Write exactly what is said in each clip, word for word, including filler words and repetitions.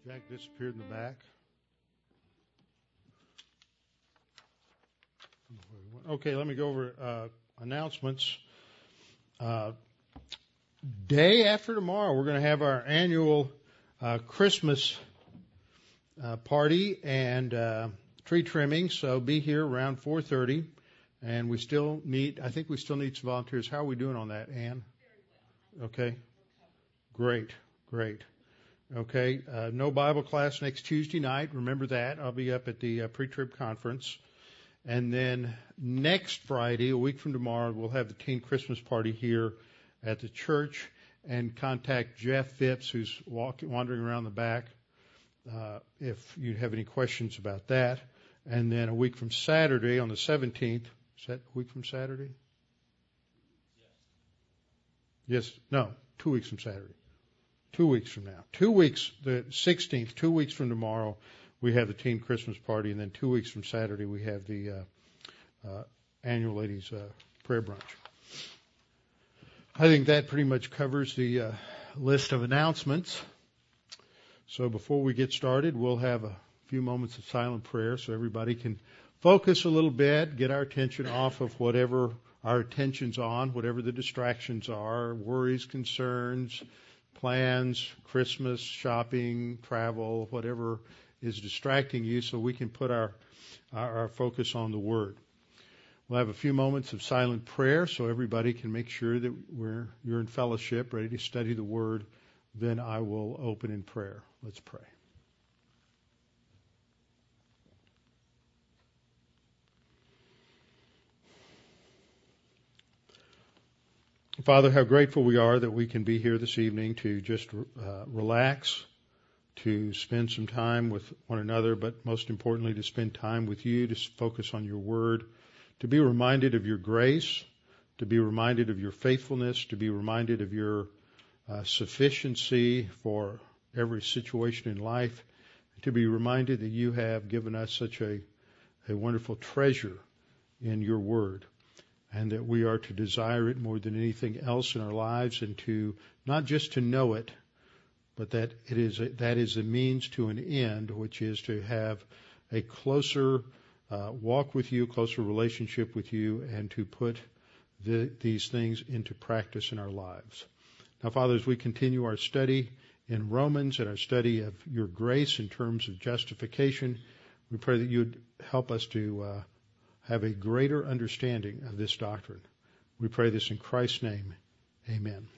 Jack disappeared in the back. Okay, let me go over uh, announcements. Uh, day after tomorrow, we're going to have our annual uh, Christmas uh, party and uh, tree trimming. So be here around four thirty, and we still need. I think we still need some volunteers. How are we doing on that, Ann? Okay, great, great. Okay, uh, no Bible class next Tuesday night. Remember that. I'll be up at the uh, pre-trib conference. And then next Friday, a week from tomorrow, we'll have the teen Christmas party here at the church. And contact Jeff Phipps, who's walk, wandering around the back, uh, if you have any questions about that. And then a week from Saturday, on the seventeenth, is that a week from Saturday? Yes. Yes. No, two weeks from Saturday. Two weeks from now. Two weeks, the sixteenth, two weeks from tomorrow, we have the teen Christmas party, and then two weeks from Saturday, we have the uh, uh, annual ladies' uh, prayer brunch. I think that pretty much covers the uh, list of announcements. So before we get started, we'll have a few moments of silent prayer so everybody can focus a little bit, get our attention off of whatever our attention's on, whatever the distractions are, worries, concerns, plans, Christmas, shopping, travel, whatever is distracting you, so we can put our, our our focus on the Word. We'll have a few moments of silent prayer so everybody can make sure that we're you're in fellowship, ready to study the Word. Then I will open in prayer. Let's pray. Father, how grateful we are that we can be here this evening to just uh, relax, to spend some time with one another, but most importantly, to spend time with you, to focus on your word, to be reminded of your grace, to be reminded of your faithfulness, to be reminded of your uh, sufficiency for every situation in life, to be reminded that you have given us such a, a wonderful treasure in your word, and that we are to desire it more than anything else in our lives, and to not just to know it, but that it is a, that is a means to an end, which is to have a closer uh, walk with you, closer relationship with you, and to put the, these things into practice in our lives. Now, Father, as we continue our study in Romans and our study of your grace in terms of justification, we pray that you would help us to uh, have a greater understanding of this doctrine. We pray this in Christ's name. Amen.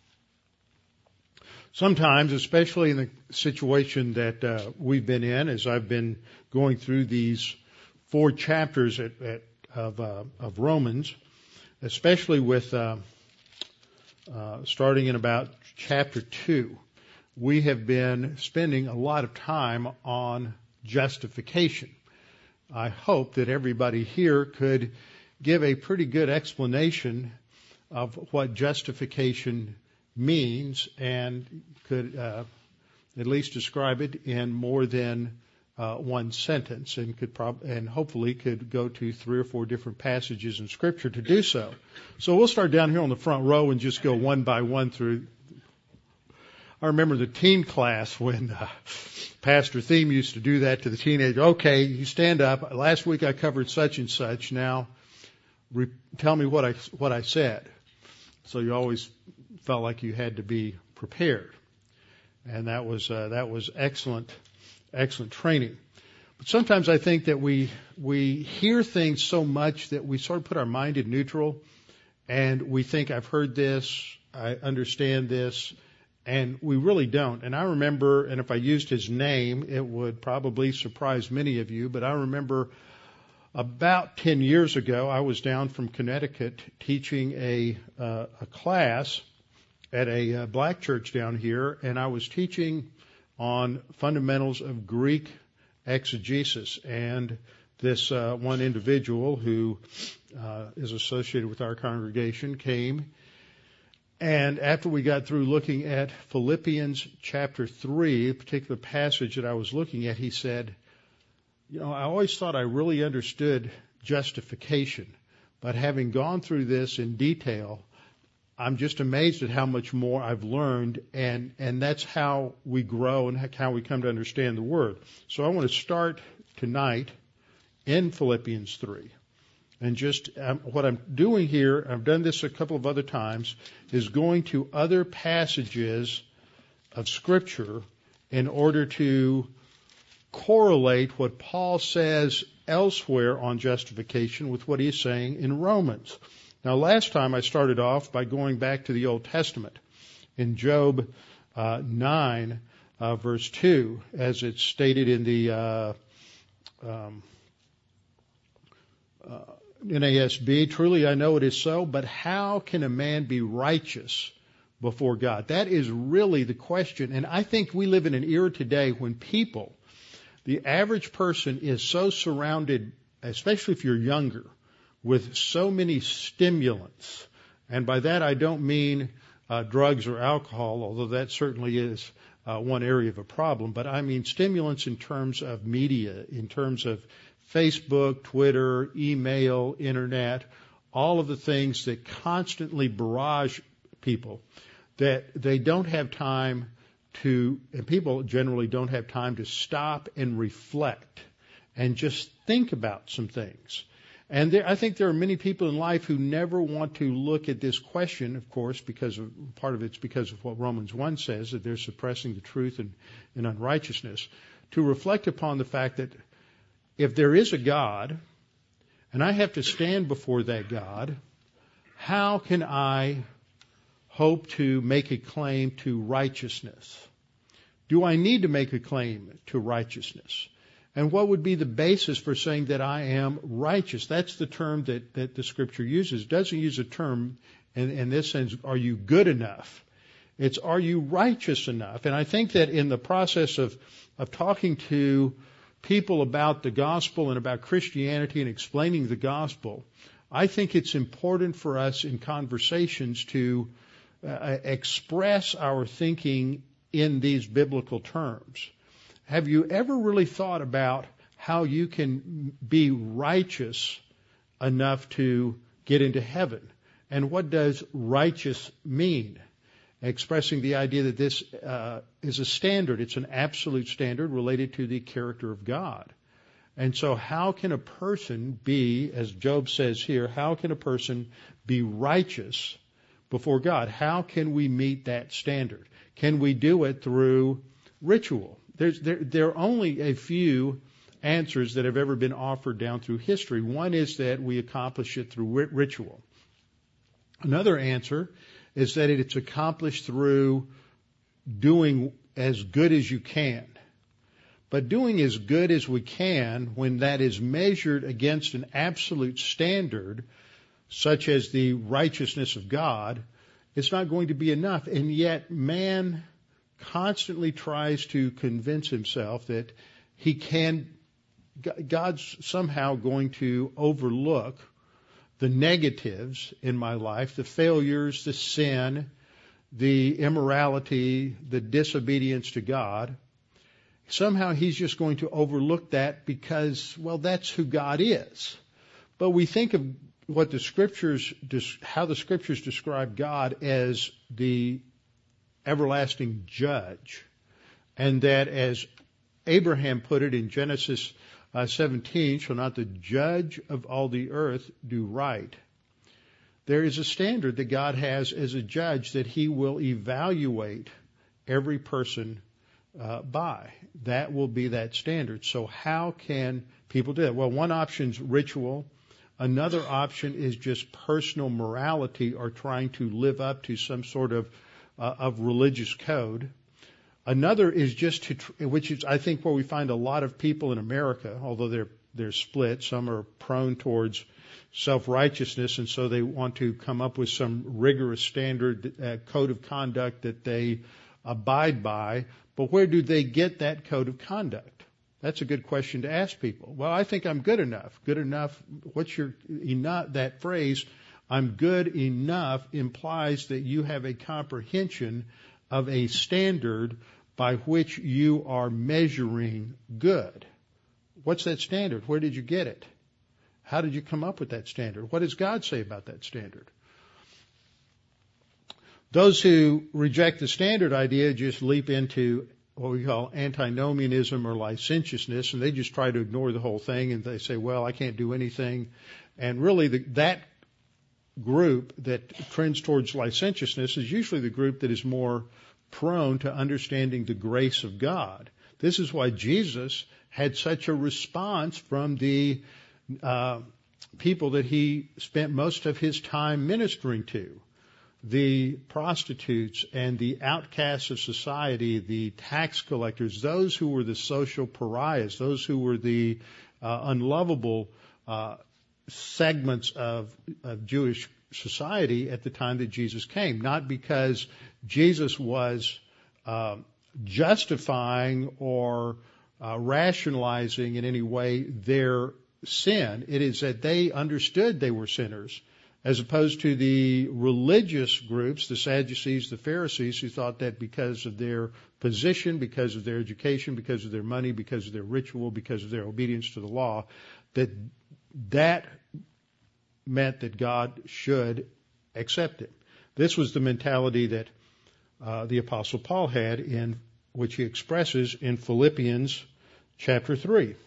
Sometimes, especially in the situation that uh, we've been in, as I've been going through these four chapters at, at, of, uh, of Romans, especially with uh, uh, starting in about chapter two, we have been spending a lot of time on justification. I hope that everybody here could give a pretty good explanation of what justification means and could uh, at least describe it in more than uh, one sentence, and could prob- and hopefully could go to three or four different passages in Scripture to do so. So we'll start down here on the front row and just go one by one through. I remember the teen class when uh, Pastor Thiem used to do that to the teenager. Okay, you stand up. Last week I covered such and such. Now, re- tell me what I what I said. So you always felt like you had to be prepared, and that was uh, that was excellent, excellent training. But sometimes I think that we we hear things so much that we sort of put our mind in neutral, and we think, I've heard this, I understand this. And we really don't. And I remember, and if I used his name, it would probably surprise many of you, but I remember about ten years ago, I was down from Connecticut teaching a, uh, a class at a uh, black church down here, and I was teaching on fundamentals of Greek exegesis. And this uh, one individual who uh, is associated with our congregation came. And after we got through looking at Philippians chapter three, a particular passage that I was looking at, he said, you know, I always thought I really understood justification, but having gone through this in detail, I'm just amazed at how much more I've learned, and, and that's how we grow and how we come to understand the Word. So I want to start tonight in Philippians three. And just um, what I'm doing here, I've done this a couple of other times, is going to other passages of Scripture in order to correlate what Paul says elsewhere on justification with what he's saying in Romans. Now, last time I started off by going back to the Old Testament in Job uh, nine, uh, verse two, as it's stated in the uh, um, uh, N A S B. Truly, I know it is so, but how can a man be righteous before God? That is really the question. And I think we live in an era today when people, the average person, is so surrounded, especially if you're younger, with so many stimulants. And by that I don't mean uh, drugs or alcohol, although that certainly is uh, one area of a problem, but I mean stimulants in terms of media, in terms of Facebook, Twitter, email, internet, all of the things that constantly barrage people, that they don't have time to, and people generally don't have time to stop and reflect and just think about some things. And there, I think there are many people in life who never want to look at this question, of course, because of, part of it's because of what Romans one says, that they're suppressing the truth and, and unrighteousness, to reflect upon the fact that if there is a God, and I have to stand before that God, how can I hope to make a claim to righteousness? Do I need to make a claim to righteousness? And what would be the basis for saying that I am righteous? That's the term that, that the Scripture uses. It doesn't use a term in, in this sense, are you good enough? It's, are you righteous enough? And I think that in the process of, of talking to people about the gospel and about Christianity and explaining the gospel, I think it's important for us in conversations to uh, express our thinking in these biblical terms. Have you ever really thought about how you can be righteous enough to get into heaven? And what does righteous mean? Expressing the idea that this uh, is a standard. It's an absolute standard related to the character of God. And so how can a person be, as Job says here, how can a person be righteous before God? How can we meet that standard? Can we do it through ritual? There's, there, there are only a few answers that have ever been offered down through history. One is that we accomplish it through ritual. Another answer is that it's accomplished through doing as good as you can. But doing as good as we can, when that is measured against an absolute standard, such as the righteousness of God, it's not going to be enough. And yet man constantly tries to convince himself that he can, God's somehow going to overlook the negatives in my life, the failures, the sin, the immorality, the disobedience to God. Somehow he's just going to overlook that because, well, that's who God is. But we think of what the Scriptures, how the Scriptures describe God as the everlasting judge, and that, as Abraham put it in Genesis uh, seventeen, shall not the judge of all the earth do right? There is a standard that God has as a judge that he will evaluate every person uh, by. That will be that standard. So how can people do that? Well, one option is ritual. Another option is just personal morality, or trying to live up to some sort of uh, of religious code. Another is just to, which is I think where we find a lot of people in America, although they're they're split. Some are prone towards self-righteousness, and so they want to come up with some rigorous standard uh, code of conduct that they abide by. But where do they get that code of conduct? That's a good question to ask people. Well, I think I'm good enough. Good enough. What's your enough? That phrase, I'm good enough, implies that you have a comprehension of a standard by which you are measuring good. What's that standard? Where did you get it? How did you come up with that standard? What does God say about that standard? Those who reject the standard idea just leap into what we call antinomianism or licentiousness, and they just try to ignore the whole thing, and they say, well, I can't do anything. And really, the, that group that trends towards licentiousness is usually the group that is more prone to understanding the grace of God. This is why Jesus had such a response from the uh, people that he spent most of his time ministering to. The prostitutes and the outcasts of society, the tax collectors, those who were the social pariahs, those who were the uh, unlovable uh, segments of, of Jewish society at the time that Jesus came. Not because Jesus was uh, justifying or uh, rationalizing in any way their sin. It is that they understood they were sinners, as opposed to the religious groups, the Sadducees, the Pharisees, who thought that because of their position, because of their education, because of their money, because of their ritual, because of their obedience to the law, that that meant that God should accept it. This was the mentality that uh, the Apostle Paul had, in which he expresses in Philippians chapter three.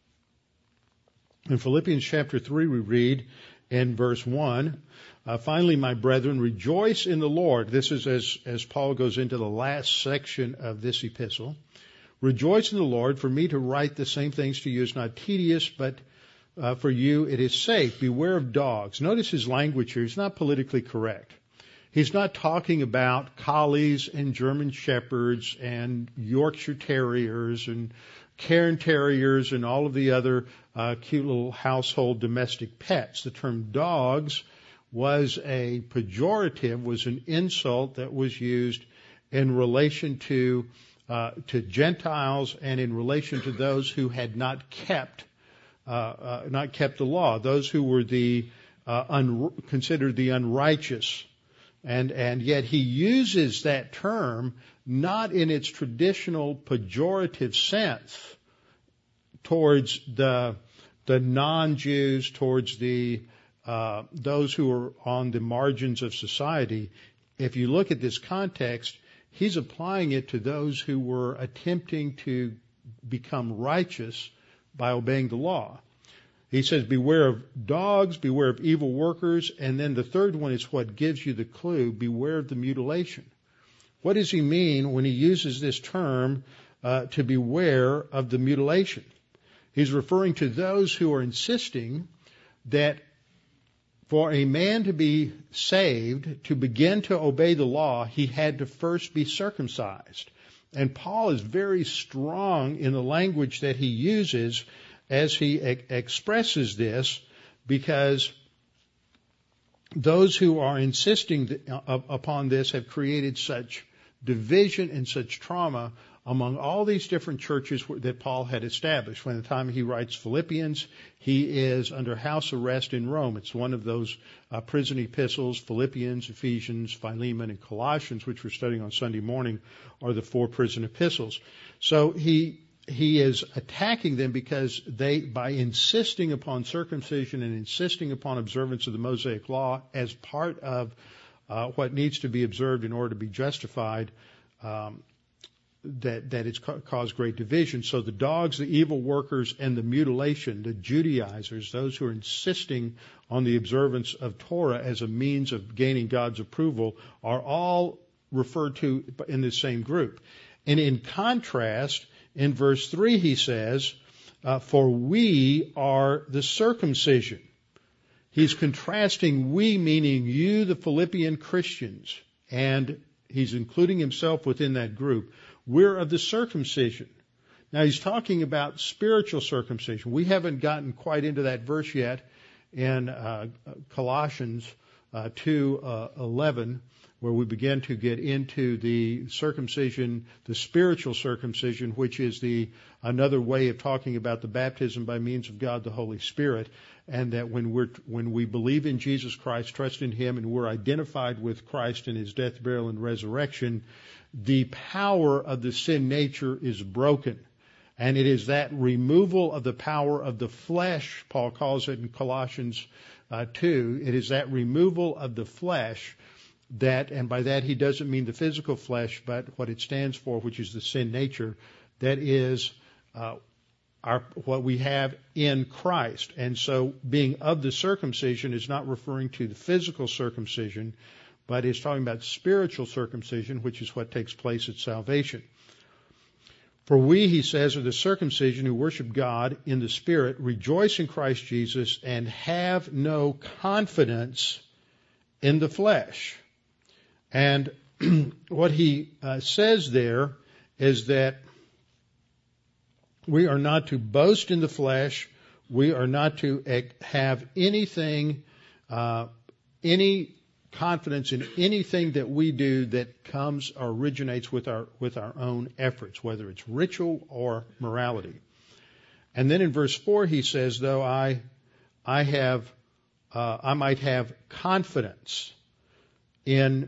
In Philippians chapter three, we read in verse one, uh, finally, my brethren, rejoice in the Lord. This is as, as Paul goes into the last section of this epistle. Rejoice in the Lord. For me to write the same things to you is not tedious, but uh, for you it is safe. Beware of dogs. Notice his language here. He's not politically correct. He's not talking about collies and German shepherds and Yorkshire terriers and Cairn terriers and all of the other uh, cute little household domestic pets. The term dogs was a pejorative, was an insult that was used in relation to uh, to Gentiles and in relation to those who had not kept uh, uh, not kept the law, those who were the uh, un- considered the unrighteous. And and yet he uses that term not in its traditional pejorative sense towards the the non-Jews, towards the uh, those who are on the margins of society. If you look at this context, he's applying it to those who were attempting to become righteous by obeying the law. He says, beware of dogs, beware of evil workers, and then the third one is what gives you the clue, beware of the mutilation. What does he mean when he uses this term uh, to beware of the mutilation? He's referring to those who are insisting that for a man to be saved, to begin to obey the law, he had to first be circumcised. And Paul is very strong in the language that he uses as he e- expresses this, because those who are insisting th- upon this have created such division and such trauma among all these different churches that Paul had established. When the time he writes Philippians, he is under house arrest in Rome. It's one of those uh, prison epistles. Philippians, Ephesians, Philemon, and Colossians, which we're studying on Sunday morning, are the four prison epistles. So he he is attacking them because they, by insisting upon circumcision and insisting upon observance of the Mosaic law as part of uh, what needs to be observed in order to be justified, um, that that it's ca- caused great division. So the dogs, the evil workers, and the mutilation, the Judaizers, those who are insisting on the observance of Torah as a means of gaining God's approval, are all referred to in the same group. And in contrast, in verse three he says, uh, for we are the circumcision. He's contrasting we, meaning you, the Philippian Christians, and he's including himself within that group. We're of the circumcision. Now he's talking about spiritual circumcision. We haven't gotten quite into that verse yet in uh, Colossians uh, two eleven, where we begin to get into the circumcision, the spiritual circumcision, which is the another way of talking about the baptism by means of God the Holy Spirit, and that when we're when we believe in Jesus Christ, trust in Him, and we're identified with Christ in His death, burial, and resurrection, the power of the sin nature is broken. And it is that removal of the power of the flesh, Paul calls it in Colossians uh, two, it is that removal of the flesh that, and by that he doesn't mean the physical flesh, but what it stands for, which is the sin nature, that is uh, our, what we have in Christ. And so being of the circumcision is not referring to the physical circumcision, but is talking about spiritual circumcision, which is what takes place at salvation. For we, he says, are the circumcision who worship God in the Spirit, rejoice in Christ Jesus, and have no confidence in the flesh. And what he uh, says there is that we are not to boast in the flesh. We are not to have anything, uh, any confidence in anything that we do that comes or originates with our with our own efforts, whether it's ritual or morality. And then in verse four he says, though I I have uh, I might have confidence in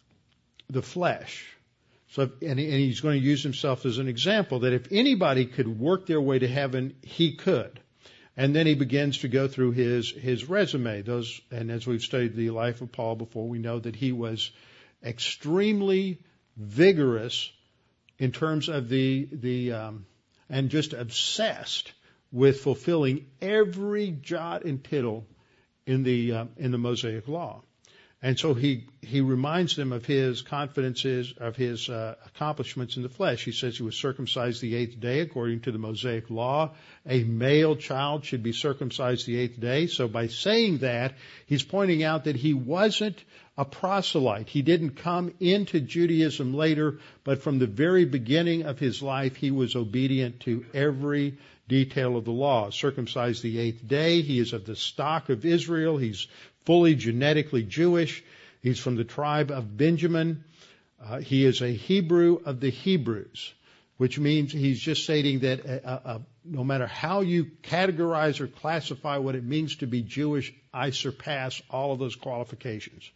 the flesh. So and, he, and he's going to use himself as an example that if anybody could work their way to heaven, he could. And then he begins to go through his, his resume. Those, and as we've studied the life of Paul before, we know that he was extremely vigorous in terms of the, the um, and just obsessed with fulfilling every jot and tittle in the uh, in the Mosaic Law. And so he, he reminds them of his confidences, of his uh, accomplishments in the flesh. He says he was circumcised the eighth day according to the Mosaic Law. A male child should be circumcised the eighth day. So by saying that, he's pointing out that he wasn't a proselyte. He didn't come into Judaism later, but from the very beginning of his life, he was obedient to every detail of the law. Circumcised the eighth day. He is of the stock of Israel. He's fully genetically Jewish. He's from the tribe of Benjamin. Uh, he is a Hebrew of the Hebrews, which means he's just stating that uh, uh, no matter how you categorize or classify what it means to be Jewish, I surpass all of those qualifications.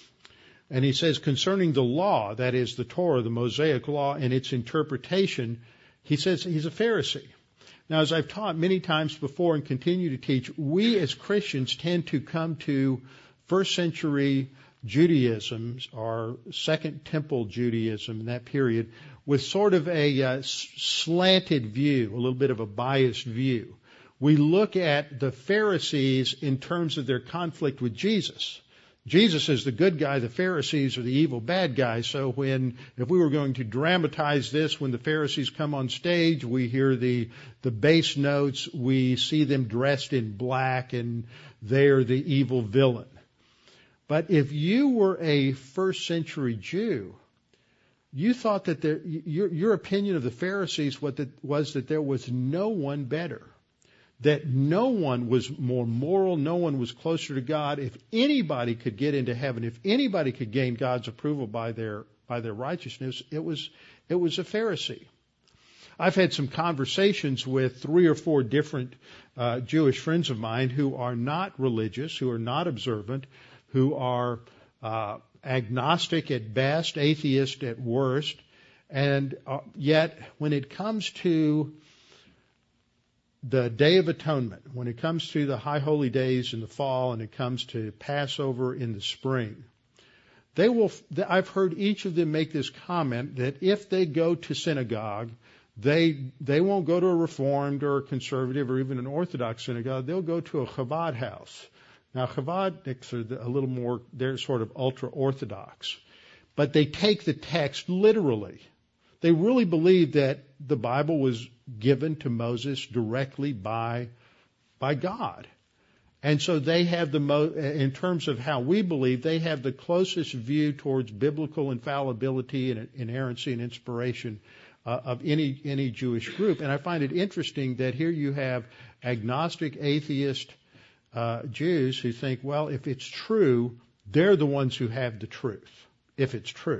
And he says concerning the law, that is the Torah, the Mosaic Law, and its interpretation, he says he's a Pharisee. Now, as I've taught many times before and continue to teach, we as Christians tend to come to first century Judaism or Second Temple Judaism in that period with sort of a uh, slanted view, a little bit of a biased view. We look at the Pharisees in terms of their conflict with Jesus. Jesus is the good guy, the Pharisees are the evil bad guys. So when, if we were going to dramatize this, when the Pharisees come on stage, we hear the, the bass notes, we see them dressed in black, and they're the evil villain. But if you were a first century Jew, you thought that there, your, your opinion of the Pharisees was that, was that there was no one better. That no one was more moral, no one was closer to God. If anybody could get into heaven, if anybody could gain God's approval by their by their righteousness, it was it was a Pharisee. I've had some conversations with three or four different uh, Jewish friends of mine who are not religious, who are not observant, who are uh, agnostic at best, atheist at worst, and uh, yet when it comes to the Day of Atonement, when it comes to the High Holy Days in the fall and it comes to Passover in the spring, they will, I've heard each of them make this comment that if they go to synagogue, they they won't go to a Reformed or a conservative or even an Orthodox synagogue. They'll go to a Chabad house. Now, Chabadniks are a little more, they're sort of ultra-Orthodox. But they take the text literally. They really believe that the Bible was given to Moses directly by by God. And so they have the, mo- in terms of how we believe, they have the closest view towards biblical infallibility and inerrancy and inspiration uh, of any any Jewish group. And I find it interesting that here you have agnostic, atheist uh, Jews who think, well, if it's true, they're the ones who have the truth, if it's true.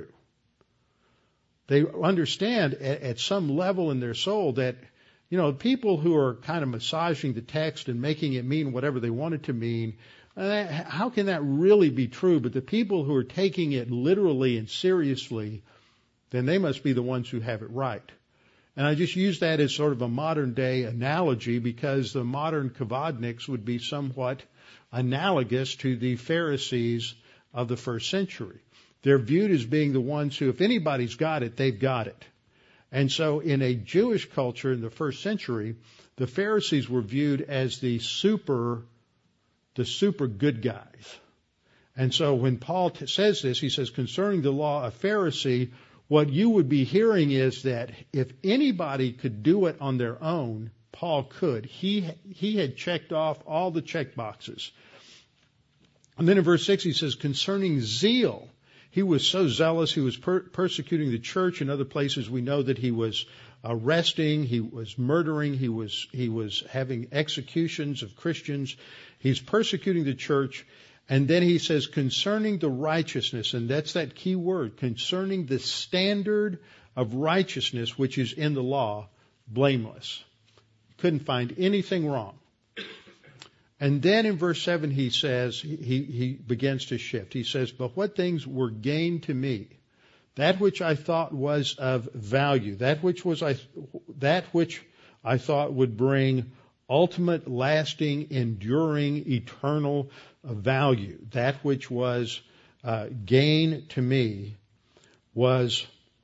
They understand at, at some level in their soul that, you know, people who are kind of massaging the text and making it mean whatever they want it to mean, uh, how can that really be true? But the people who are taking it literally and seriously, then they must be the ones who have it right. And I just use that as sort of a modern day analogy because the modern Chavadniks would be somewhat analogous to the Pharisees of the first century. They're viewed as being the ones who, if anybody's got it, they've got it. And so in a Jewish culture in the first century, the Pharisees were viewed as the super, the super good guys. And so when Paul t- says this, he says, concerning the law, a Pharisee, what you would be hearing is that if anybody could do it on their own, Paul could. He, he had checked off all the check boxes. And then in verse six, he says, concerning zeal, he was so zealous, he was per- persecuting the church. In other places, we know that he was arresting, he was murdering, he was, he was having executions of Christians. He's persecuting the church. And then he says, concerning the righteousness, and that's that key word, concerning the standard of righteousness which is in the law, blameless. Couldn't find anything wrong. And then in verse seven he says, he, he begins to shift. He says, but what things were gained to me? That which I thought was of value, that which was I, that which I thought would bring ultimate, lasting, enduring, eternal value, that which was uh, gain to me was,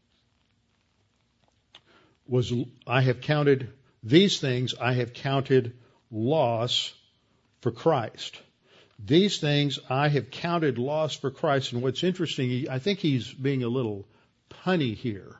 was I have counted these things, I have counted loss for Christ. These things I have counted loss for Christ. And what's interesting, I think he's being a little punny here,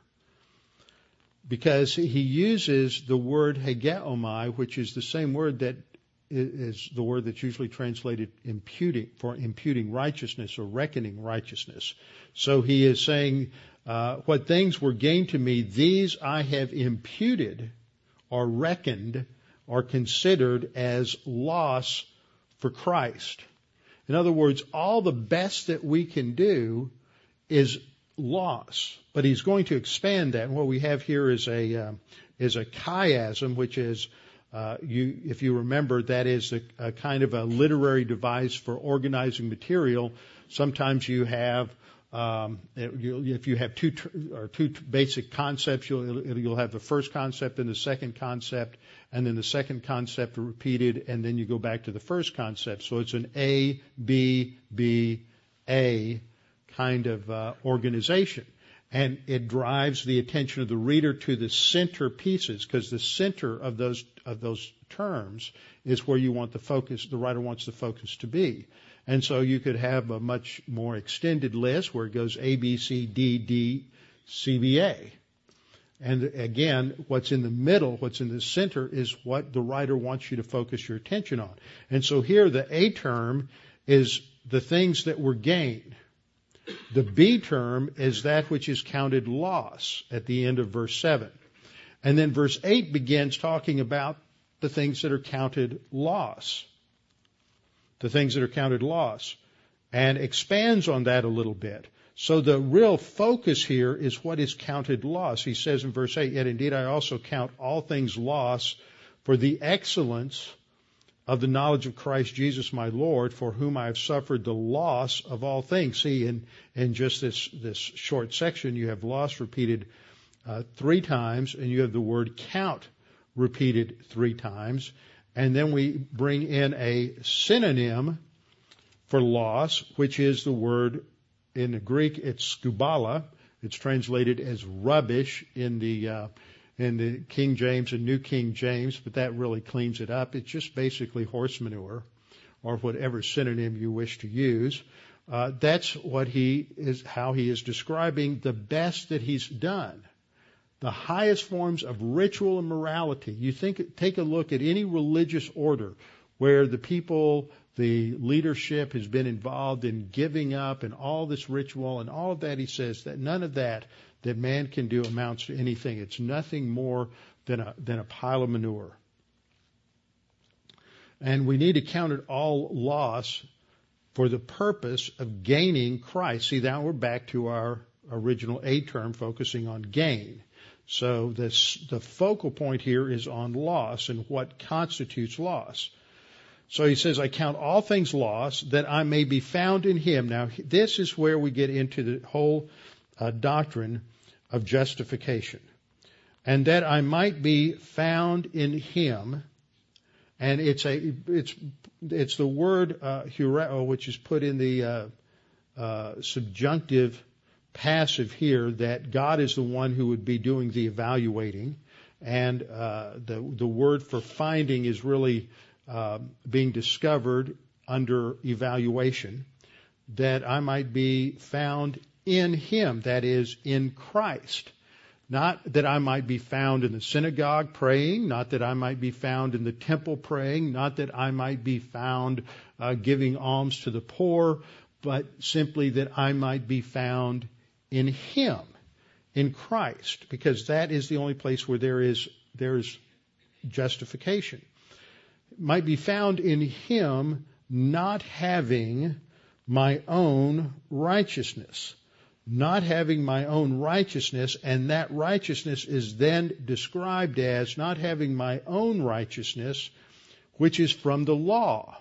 because he uses the word hegeomai, which is the same word that is the word that's usually translated imputing, for imputing righteousness or reckoning righteousness. So he is saying, uh, what things were gained to me, these I have imputed or reckoned or considered as loss for Christ. In other words, all the best that we can do is loss. But he's going to expand that. And what we have here is a uh, is a chiasm, which is uh, you if you remember, that is a, a kind of a literary device for organizing material. Sometimes you have um, if you have two or two basic concepts, you'll you'll have the first concept and the second concept, and then the second concept repeated, and then you go back to the first concept. So it's an A, B, B, A kind of uh, organization. And it drives the attention of the reader to the center pieces, because the center of those of those terms is where you want the focus, the writer wants the focus to be. And so you could have a much more extended list where it goes A, B, C, D, D, C, B, A. And again, what's in the middle, what's in the center, is what the writer wants you to focus your attention on. And so here the A term is the things that were gained. The B term is that which is counted loss at the end of verse seven. And then verse eight begins talking about the things that are counted loss. The things that are counted loss. And expands on that a little bit. So the real focus here is what is counted loss. He says in verse eight, yet indeed I also count all things loss for the excellence of the knowledge of Christ Jesus my Lord, for whom I have suffered the loss of all things. See, in, in just this, this short section, you have loss repeated uh, three times, and you have the word count repeated three times. And then we bring in a synonym for loss, which is the word, in the Greek, it's skubala. It's translated as rubbish in the uh, in the King James and New King James, but that really cleans it up. It's just basically horse manure, or whatever synonym you wish to use. Uh, that's what he is, how he is describing the best that he's done. The highest forms of ritual and morality. You think, take a look at any religious order where the people, the leadership has been involved in giving up and all this ritual and all of that. He says that none of that that man can do amounts to anything. It's nothing more than a, than a pile of manure. And we need to count it all loss for the purpose of gaining Christ. See, now we're back to our original A term, focusing on gain. So this, the focal point here is on loss and what constitutes loss. So he says, I count all things loss that I may be found in him. Now, this is where we get into the whole uh, doctrine of justification. And that I might be found in him. And it's a, it's, it's the word, uh, hureo, which is put in the, uh, uh, subjunctive passive here that God is the one who would be doing the evaluating, and uh, the the word for finding is really uh, being discovered under evaluation, that I might be found in Him, that is, in Christ. Not that I might be found in the synagogue praying, not that I might be found in the temple praying, not that I might be found uh, giving alms to the poor, but simply that I might be found in Him, in Christ, because that is the only place where there is there is justification. Might be found in Him, not having my own righteousness. Not having my own righteousness, and that righteousness is then described as not having my own righteousness, which is from the law.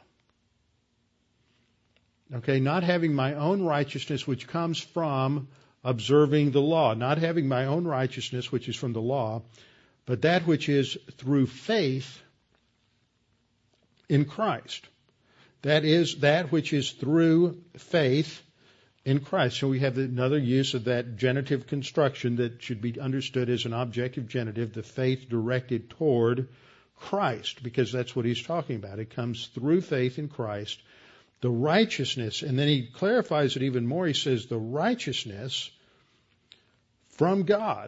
Okay, not having my own righteousness, which comes from observing the law. Not having my own righteousness, which is from the law, but that which is through faith in Christ. That is, that which is through faith in Christ. So we have another use of that genitive construction that should be understood as an objective genitive, the faith directed toward Christ, because that's what he's talking about. It comes through faith in Christ, the righteousness, and then he clarifies it even more. He says the righteousness from God,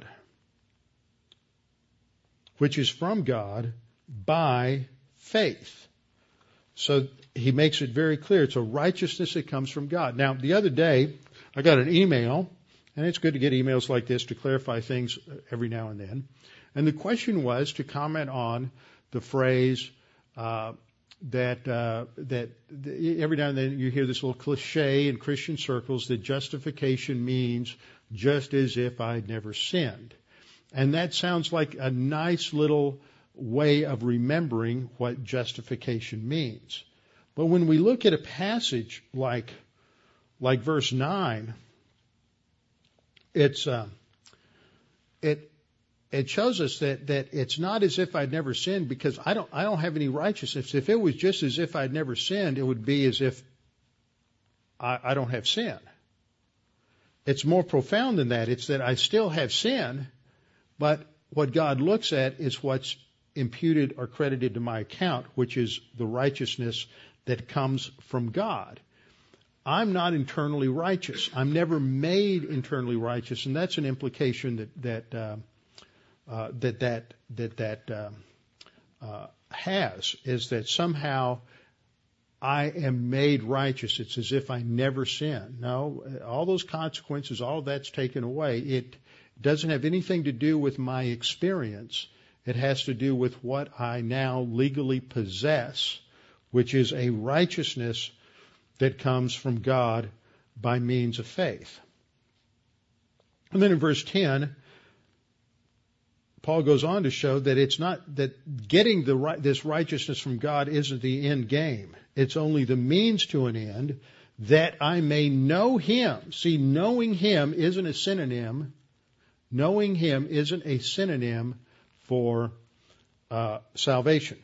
which is from God by faith. So he makes it very clear. It's a righteousness that comes from God. Now, the other day, I got an email, and it's good to get emails like this to clarify things every now and then. And the question was to comment on the phrase uh, that uh, that every now and then you hear this little cliche in Christian circles that justification means just as if I'd never sinned. And that sounds like a nice little way of remembering what justification means. But when we look at a passage like like verse nine, it's uh, it it shows us that that it's not as if I'd never sinned, because I don't I don't have any righteousness. If it was just as if I'd never sinned, it would be as if I, I don't have sin. It's more profound than that. It's that I still have sin, but what God looks at is what's imputed or credited to my account, which is the righteousness that comes from God. I'm not internally righteous. I'm never made internally righteous, and that's an implication that that uh, uh, that that that that uh, uh, has, is that somehow I am made righteous. It's as if I never sin. No, all those consequences, all of that's taken away. It doesn't have anything to do with my experience. It has to do with what I now legally possess, which is a righteousness that comes from God by means of faith. And then in verse ten, Paul goes on to show that it's not that getting the this righteousness from God isn't the end game. It's only the means to an end, that I may know Him. See, knowing Him isn't a synonym. Knowing Him isn't a synonym for uh, salvation.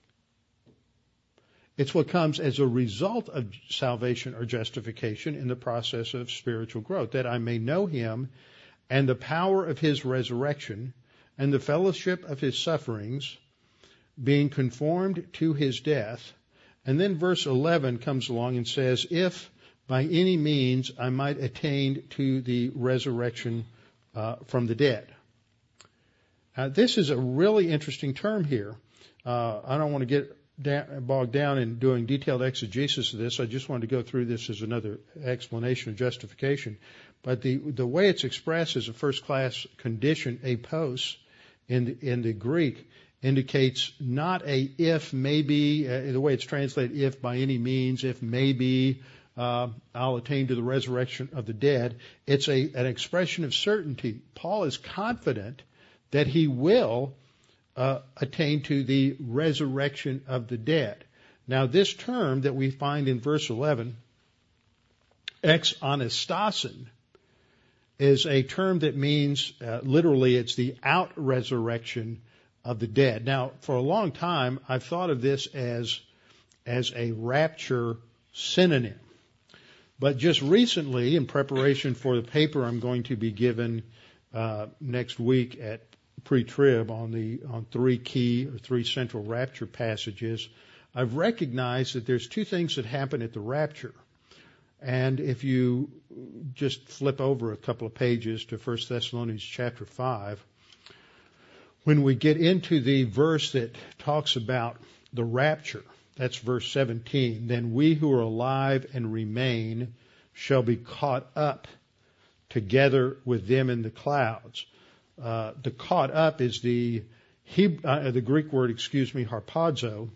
It's what comes as a result of salvation or justification in the process of spiritual growth, that I may know Him and the power of His resurrection and the fellowship of His sufferings, being conformed to His death. And then verse eleven comes along and says, if by any means I might attain to the resurrection uh, from the dead. Uh, this is a really interesting term here. Uh, I don't want to get da- bogged down in doing detailed exegesis of this. I just wanted to go through this as another explanation of justification. But the the way it's expressed as a first-class condition, apos, in the, in the Greek, indicates not a if, maybe, uh, the way it's translated, if by any means, if maybe uh, I'll attain to the resurrection of the dead. It's a an expression of certainty. Paul is confident that he will uh, attain to the resurrection of the dead. Now, this term that we find in verse eleven, ex anastasin, is a term that means, uh, literally, it's the out-resurrection of the dead. Now, for a long time, I've thought of this as, as a rapture synonym. But just recently, in preparation for the paper I'm going to be given uh, next week at pre-trib on the on three key or three central rapture passages, I've recognized that there's two things that happen at the rapture. And if you just flip over a couple of pages to First Thessalonians chapter five, when we get into the verse that talks about the rapture, that's verse seventeen, then we who are alive and remain shall be caught up together with them in the clouds. Uh, the caught up is the Hebrew, uh, the Greek word, excuse me, harpazo.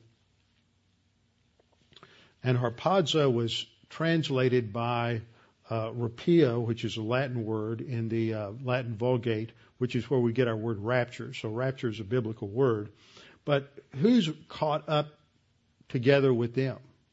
And harpazo was translated by uh, rapio, which is a Latin word in the uh, Latin Vulgate, which is where we get our word rapture. So rapture is a biblical word. But who's caught up together with them?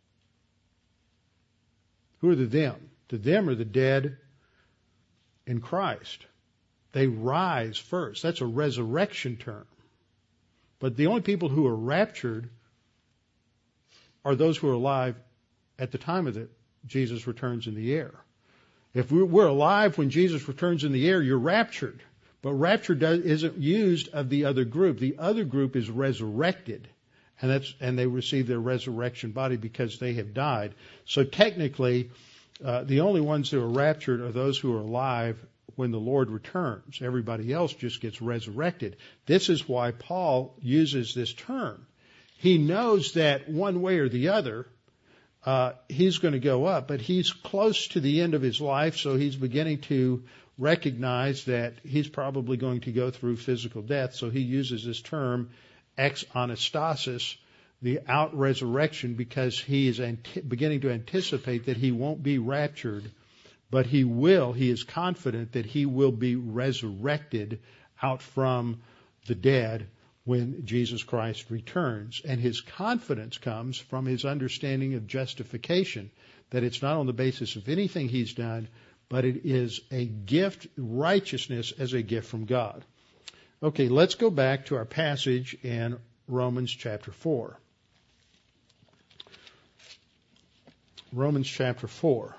Who are the them? The them are the dead in Christ. They rise first. That's a resurrection term. But the only people who are raptured are those who are alive at the time of the Jesus returns in the air. If we're alive when Jesus returns in the air, you're raptured. But rapture does, isn't used of the other group. The other group is resurrected, and that's and they receive their resurrection body because they have died. So technically, uh, the only ones who are raptured are those who are alive when the Lord returns. Everybody else just gets resurrected. This is why Paul uses this term. He knows that one way or the other, uh, he's going to go up, but he's close to the end of his life, so he's beginning to recognize that he's probably going to go through physical death. So he uses this term, ex anastasis, the out resurrection, because he is anti- beginning to anticipate that he won't be raptured, but he will, he is confident that he will be resurrected out from the dead when Jesus Christ returns. And his confidence comes from his understanding of justification, that it's not on the basis of anything he's done, but it is a gift, righteousness as a gift from God. Okay, let's go back to our passage in Romans chapter four. Romans chapter four.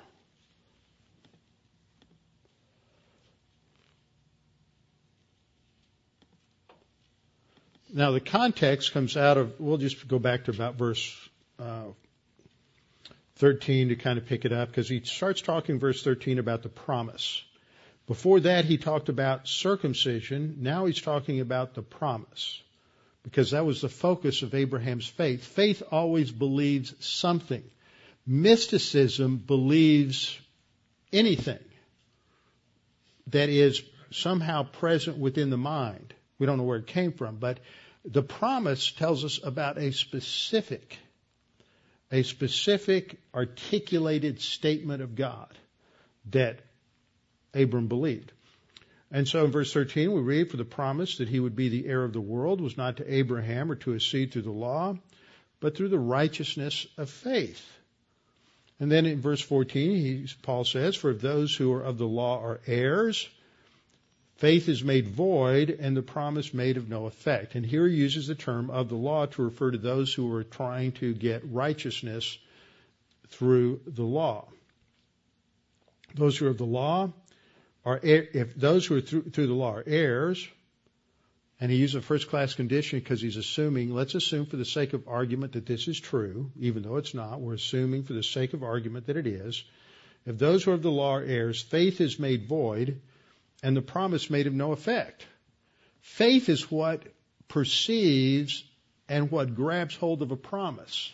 Now the context comes out of, we'll just go back to about verse uh, thirteen to kind of pick it up, because he starts talking verse thirteen about the promise. Before that, he talked about circumcision. Now he's talking about the promise, because that was the focus of Abraham's faith. Faith always believes something. Mysticism believes anything that is somehow present within the mind. We don't know where it came from, but the promise tells us about a specific, a specific articulated statement of God that Abram believed. And so in verse thirteen we read, for the promise that he would be the heir of the world was not to Abraham or to his seed through the law, but through the righteousness of faith. And then in verse fourteen, he, Paul says, for if those who are of the law are heirs, faith is made void and the promise made of no effect. And here he uses the term of the law to refer to those who are trying to get righteousness through the law. Those who are of the law are, if those who are through, through the law are heirs, and he uses a first-class condition because he's assuming, let's assume for the sake of argument that this is true, even though it's not. We're assuming for the sake of argument that it is. If those who are of the law are heirs, faith is made void and the promise made of no effect. Faith is what perceives and what grabs hold of a promise.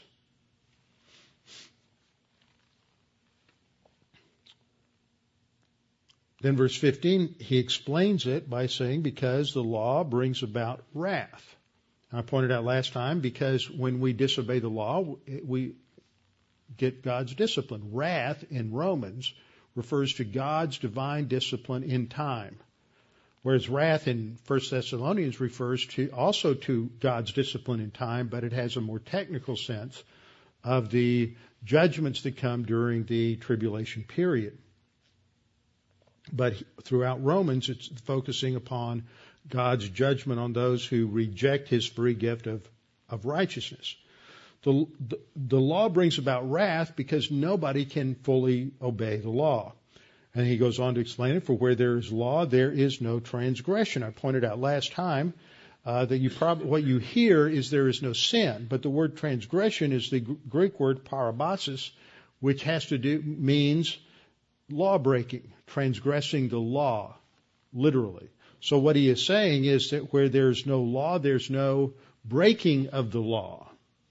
Then verse fifteen, he explains it by saying, because the law brings about wrath. And I pointed out last time, because when we disobey the law, we get God's discipline. Wrath in Romans refers to God's divine discipline in time, whereas wrath in First Thessalonians refers to also to God's discipline in time, but it has a more technical sense of the judgments that come during the tribulation period. But throughout Romans, it's focusing upon God's judgment on those who reject his free gift of, of righteousness. The, the, the law brings about wrath because nobody can fully obey the law. And he goes on to explain it, for where there is law, there is no transgression. I pointed out last time uh, that you prob- what you hear is there is no sin, but the word transgression is the G- Greek word parabasis, which has to do, means law breaking, transgressing the law, literally. So what he is saying is that where there's no law, there's no breaking of the law.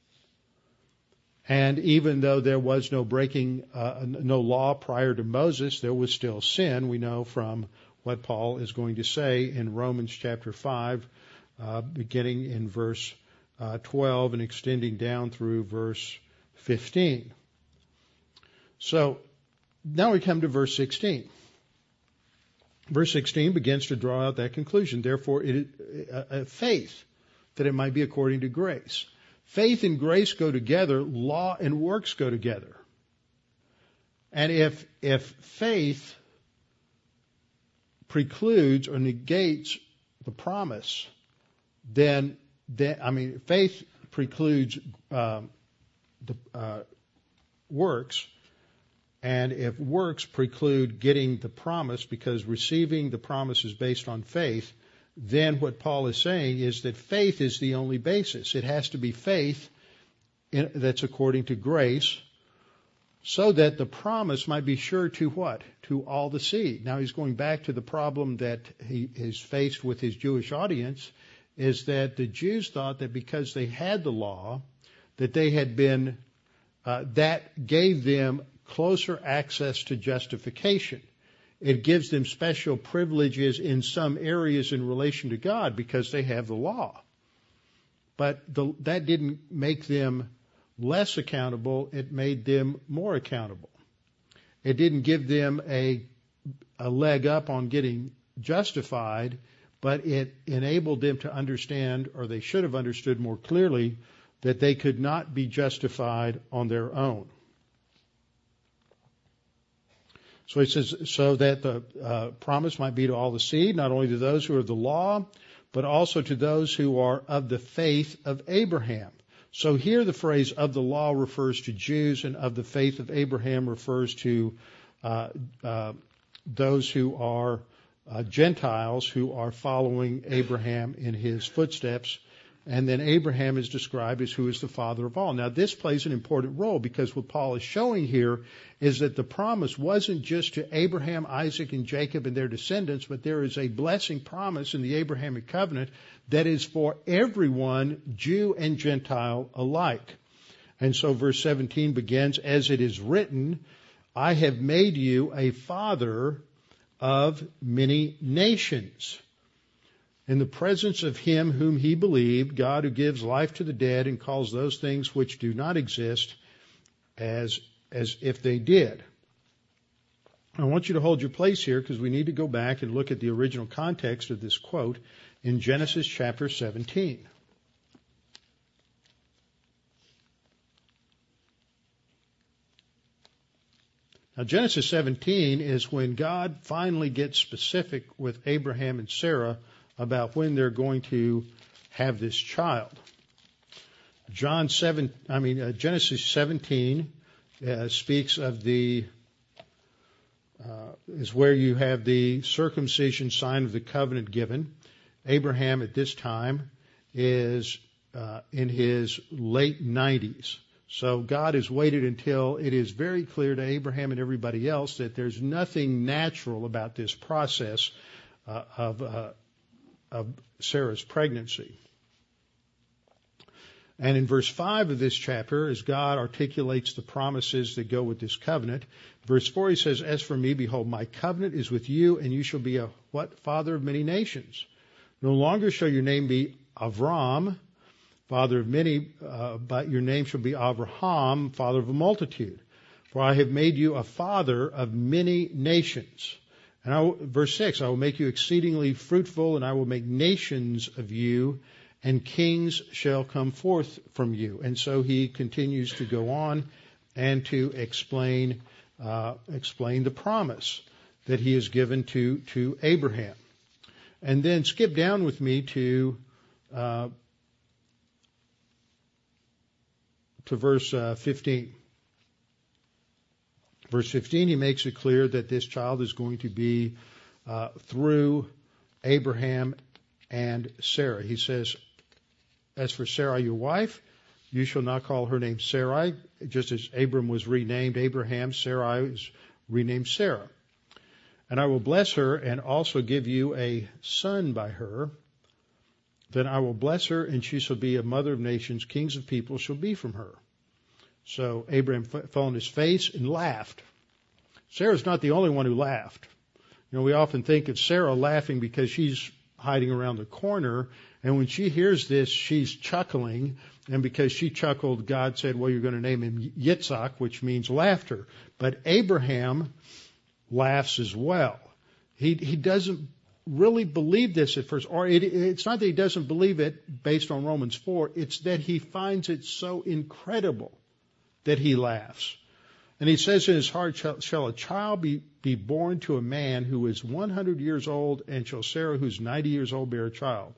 And even though there was no breaking, uh, no law prior to Moses, there was still sin. We know from what Paul is going to say in Romans chapter five, uh, beginning in verse uh, twelve and extending down through verse fifteen. So now we come to verse sixteen. Verse sixteen begins to draw out that conclusion. Therefore, it, uh, uh, faith, that it might be according to grace. Faith and grace go together. Law and works go together. And if if faith precludes or negates the promise, then, then I mean, faith precludes um, the uh, works, and if works preclude getting the promise, because receiving the promise is based on faith, then what Paul is saying is that faith is the only basis. It has to be faith in, that's according to grace, so that the promise might be sure to what? To all the seed. Now he's going back to the problem that he is faced with his Jewish audience, is that the Jews thought that because they had the law, that they had been, uh, that gave them closer access to justification. It gives them special privileges in some areas in relation to God because they have the law. But the, that didn't make them less accountable. It made them more accountable. It didn't give them a, a leg up on getting justified, but it enabled them to understand, or they should have understood more clearly, that they could not be justified on their own. So he says, so that the uh, promise might be to all the seed, not only to those who are of the law, but also to those who are of the faith of Abraham. So here the phrase of the law refers to Jews, and of the faith of Abraham refers to uh, uh, those who are uh, Gentiles who are following Abraham in his footsteps. And then Abraham is described as who is the father of all. Now this plays an important role, because what Paul is showing here is that the promise wasn't just to Abraham, Isaac, and Jacob and their descendants, but there is a blessing promise in the Abrahamic covenant that is for everyone, Jew and Gentile alike. And so verse seventeen begins, as it is written, I have made you a father of many nations. In the presence of him whom he believed, God who gives life to the dead and calls those things which do not exist as, as if they did. I want you to hold your place here, because we need to go back and look at the original context of this quote in Genesis chapter seventeen. Now, Genesis seventeen is when God finally gets specific with Abraham and Sarah about when they're going to have this child. John seven, I mean uh, Genesis seventeen uh, speaks of the uh, is where you have the circumcision sign of the covenant given. Abraham at this time is uh, in his late nineties. So God has waited until it is very clear to Abraham and everybody else that there's nothing natural about this process uh, of uh, of Sarah's pregnancy. And in verse five of this chapter, as God articulates the promises that go with this covenant, verse four, he says, as for me, behold, my covenant is with you, and you shall be a what? Father of many nations. No longer shall your name be Avram, father of many, uh, but your name shall be Abraham, father of a multitude. For I have made you a father of many nations. And I will, verse six, I will make you exceedingly fruitful, and I will make nations of you, and kings shall come forth from you. And so he continues to go on and to explain uh, explain the promise that he has given to, to Abraham. And then skip down with me to uh, to verse uh, fifteen. Verse fifteen, he makes it clear that this child is going to be uh, through Abraham and Sarah. He says, as for Sarai, your wife, you shall not call her name Sarai, just as Abram was renamed Abraham, Sarai is renamed Sarah. And I will bless her and also give you a son by her. Then I will bless her, and she shall be a mother of nations. Kings of people shall be from her. So Abraham fell on his face and laughed. Sarah's not the only one who laughed. You know, we often think of Sarah laughing because she's hiding around the corner, and when she hears this, she's chuckling, and because she chuckled, God said, well, you're going to name him Yitzhak, which means laughter. But Abraham laughs as well. He he doesn't really believe this at first, or it, it's not that he doesn't believe it based on Romans four, it's that he finds it so incredible that he laughs. And he says in his heart, shall, shall a child be, be born to a man who is one hundred years old, and shall Sarah, who's ninety years old, bear a child?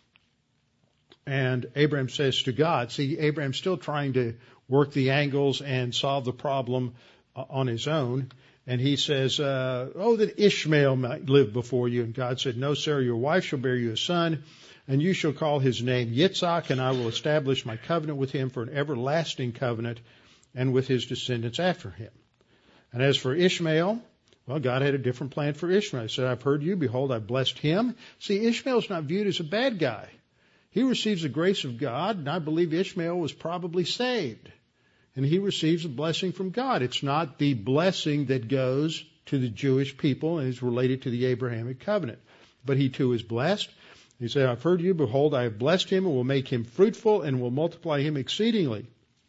And Abraham says to God, see, Abraham's still trying to work the angles and solve the problem on his own. And he says, uh, oh, that Ishmael might live before you. And God said, no, Sarah, your wife shall bear you a son, and you shall call his name Yitzhak, and I will establish my covenant with him for an everlasting covenant, and with his descendants after him. And as for Ishmael, well, God had a different plan for Ishmael. He said, I've heard you. Behold, I've blessed him. See, Ishmael's not viewed as a bad guy. He receives the grace of God, and I believe Ishmael was probably saved. And he receives a blessing from God. It's not the blessing that goes to the Jewish people and is related to the Abrahamic covenant. But he too is blessed. He said, I've heard you. Behold, I have blessed him and will make him fruitful and will multiply him exceedingly.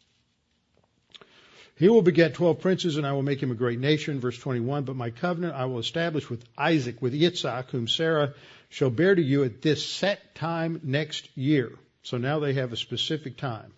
He will beget twelve princes, and I will make him a great nation. Verse twenty-one, but my covenant I will establish with Isaac, with Yitzhak, whom Sarah shall bear to you at this set time next year. So now they have a specific time.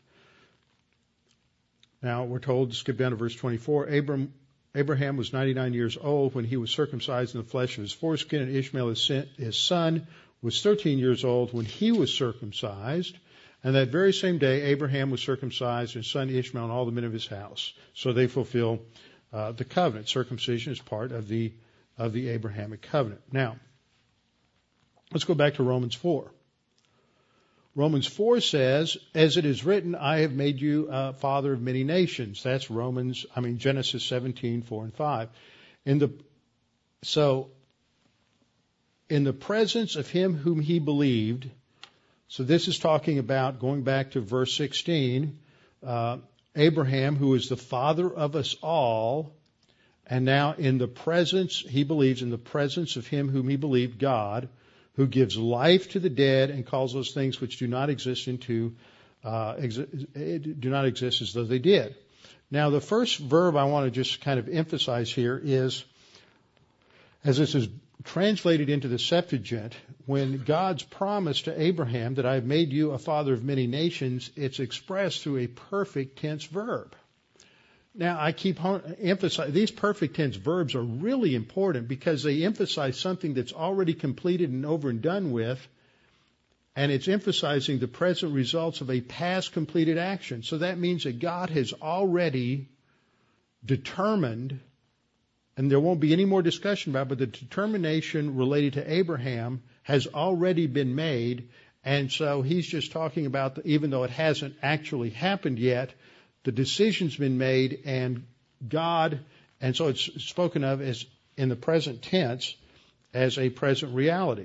Now we're told to skip down to verse twenty-four. Abram, Abraham was ninety-nine years old when he was circumcised in the flesh of his foreskin, and Ishmael, his son, was thirteen years old when he was circumcised. And that very same day, Abraham was circumcised, and his son Ishmael, and all the men of his house. So they fulfill uh, the covenant. Circumcision is part of the of the Abrahamic covenant. Now, let's go back to Romans four. Romans four says, as it is written, I have made you a father of many nations. That's Romans, I mean Genesis seventeen, four and five. In the so in the presence of him whom he believed. So this is talking about, going back to verse sixteen, uh, Abraham, who is the father of us all, and now in the presence, he believes in the presence of him whom he believed, God, who gives life to the dead and calls those things which do not exist into uh, exi- do not exist as though they did. Now, the first verb I want to just kind of emphasize here is, as this is translated into the Septuagint, when God's promise to Abraham that I have made you a father of many nations, it's expressed through a perfect tense verb. Now, I keep emphasizing, these perfect tense verbs are really important because they emphasize something that's already completed and over and done with, and it's emphasizing the present results of a past completed action. So that means that God has already determined, and there won't be any more discussion about it, but the determination related to Abraham has already been made, and so he's just talking about, the, even though it hasn't actually happened yet, the decision's been made, and God, and so it's spoken of as in the present tense as a present reality.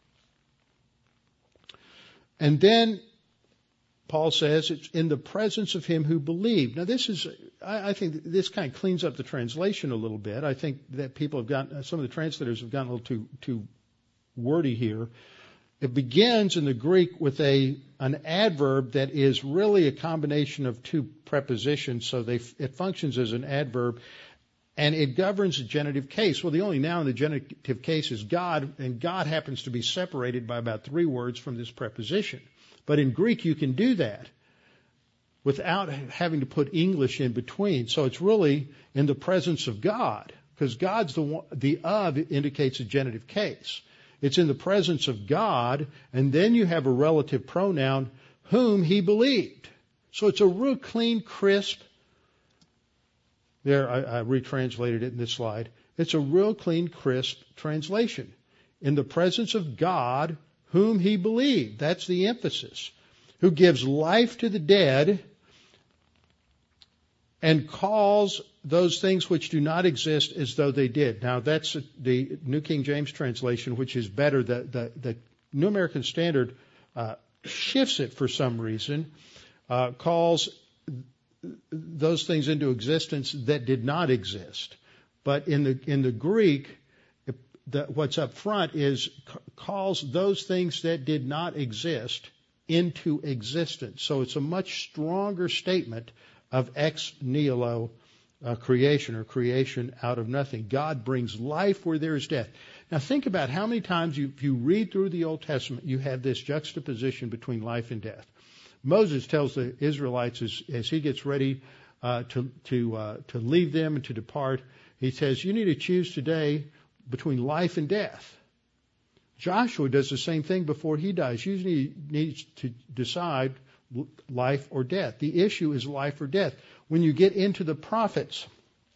And then Paul says it's in the presence of him who believed. Now this is, I, I think this kind of cleans up the translation a little bit. I think that people have gotten, some of the translators have gotten a little too, too wordy here. It begins in the Greek with a an adverb that is really a combination of two prepositions, so they, it functions as an adverb, and it governs a genitive case. Well, the only noun in the genitive case is God, and God happens to be separated by about three words from this preposition. But in Greek, you can do that without having to put English in between. So it's really in the presence of God, because God's the one, the of indicates a genitive case. It's in the presence of God, and then you have a relative pronoun, whom he believed. So it's a real clean, crisp. There, I, I retranslated it in this slide. It's a real clean, crisp translation. In the presence of God, whom he believed. That's the emphasis. Who gives life to the dead and calls those things which do not exist as though they did. Now, that's the New King James translation, which is better. The, the, the New American Standard uh, shifts it for some reason, uh, calls those things into existence that did not exist. But in the in the Greek, the, what's up front is calls those things that did not exist into existence. So it's a much stronger statement of ex nihilo uh, creation, or creation out of nothing. God brings life where there is death. Now think about how many times you, if you read through the Old Testament, you have this juxtaposition between life and death. Moses tells the Israelites as, as he gets ready uh, to to uh, to leave them and to depart, he says, you need to choose today between life and death. Joshua does the same thing before he dies. You need, needs to decide life or death. The issue is life or death. When you get into the prophets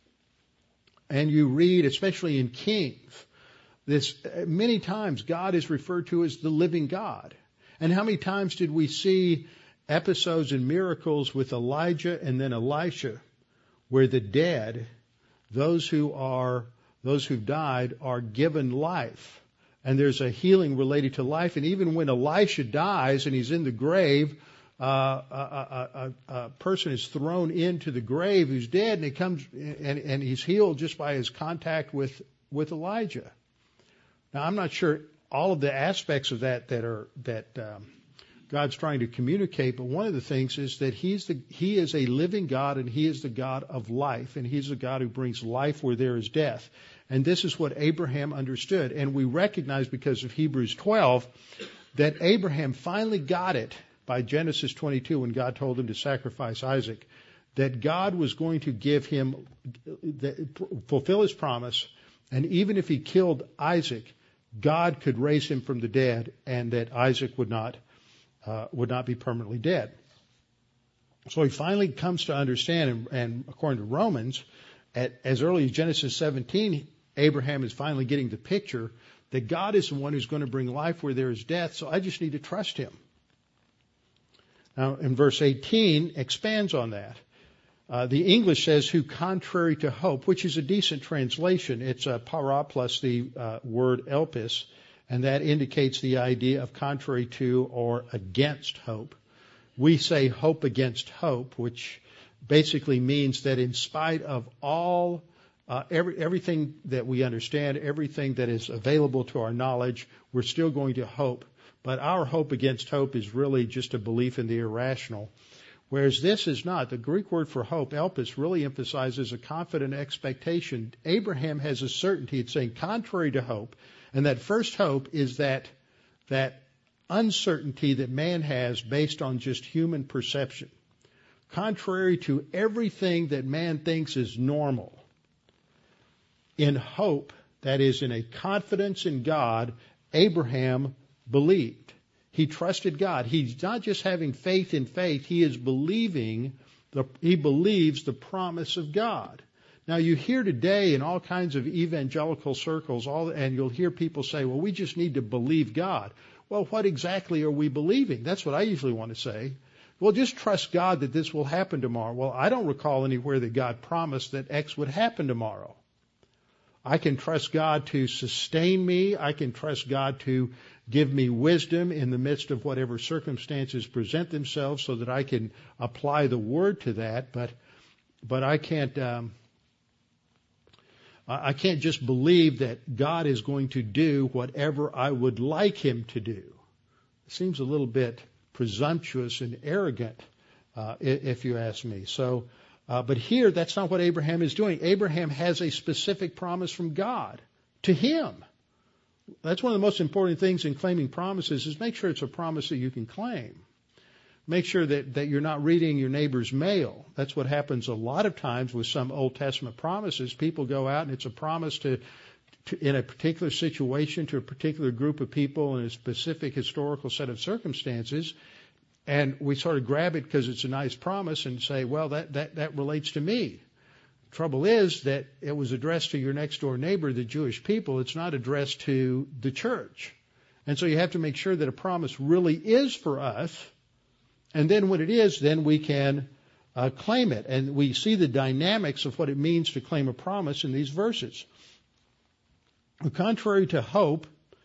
and you read, especially in Kings, this many times God is referred to as the living God. And how many times did we see episodes and miracles with Elijah and then Elisha, where the dead, those who are those who've died, are given life, and there's a healing related to life. And even when Elisha dies and he's in the grave, uh, a, a, a, a person is thrown into the grave who's dead, and he comes and, and he's healed just by his contact with with Elijah. Now, I'm not sure all of the aspects of that that are that. Um, God's trying to communicate, but one of the things is that he's the, he is a living God, and he is the God of life, and he's the God who brings life where there is death. And this is what Abraham understood. And we recognize, because of Hebrews twelve, that Abraham finally got it by Genesis twenty-two, when God told him to sacrifice Isaac, that God was going to give him, fulfill his promise, and even if he killed Isaac, God could raise him from the dead, and that Isaac would not Uh, would not be permanently dead. So he finally comes to understand, and, and according to Romans, at, as early as Genesis seventeen, Abraham is finally getting the picture that God is the one who's going to bring life where there is death, so I just need to trust him. Now, in verse eighteen, expands on that. Uh, the English says, who contrary to hope, which is a decent translation. It's a para plus the uh, word elpis, and that indicates the idea of contrary to or against hope. We say hope against hope, which basically means that in spite of all, uh, every, everything that we understand, everything that is available to our knowledge, we're still going to hope. But our hope against hope is really just a belief in the irrational. Whereas this is not. The Greek word for hope, elpis, really emphasizes a confident expectation. Abraham has a certainty. It's saying contrary to hope. And that first hope is that that uncertainty that man has based on just human perception. Contrary to everything that man thinks is normal. In hope, that is, in a confidence in God, Abraham believed. He trusted God. He's not just having faith in faith. He is believing, the, he believes the promise of God. Now, you hear today in all kinds of evangelical circles, all, and you'll hear people say, well, we just need to believe God. Well, what exactly are we believing? That's what I usually want to say. Well, just trust God that this will happen tomorrow. Well, I don't recall anywhere that God promised that X would happen tomorrow. I can trust God to sustain me. I can trust God to give me wisdom in the midst of whatever circumstances present themselves so that I can apply the word to that. But, but I can't, um, I can't just believe that God is going to do whatever I would like him to do. It seems a little bit presumptuous and arrogant, uh, if you ask me. So, uh, but here, that's not what Abraham is doing. Abraham has a specific promise from God to him. That's one of the most important things in claiming promises, is make sure it's a promise that you can claim. Make sure that, that you're not reading your neighbor's mail. That's what happens a lot of times with some Old Testament promises. People go out and it's a promise to, to in a particular situation to a particular group of people in a specific historical set of circumstances. And we sort of grab it because it's a nice promise and say, well, that, that, that relates to me. Trouble is that it was addressed to your next door neighbor, the Jewish people. It's not addressed to the church. And so you have to make sure that a promise really is for us. And then when it is, then we can uh, claim it. And we see the dynamics of what it means to claim a promise in these verses. Contrary to hope,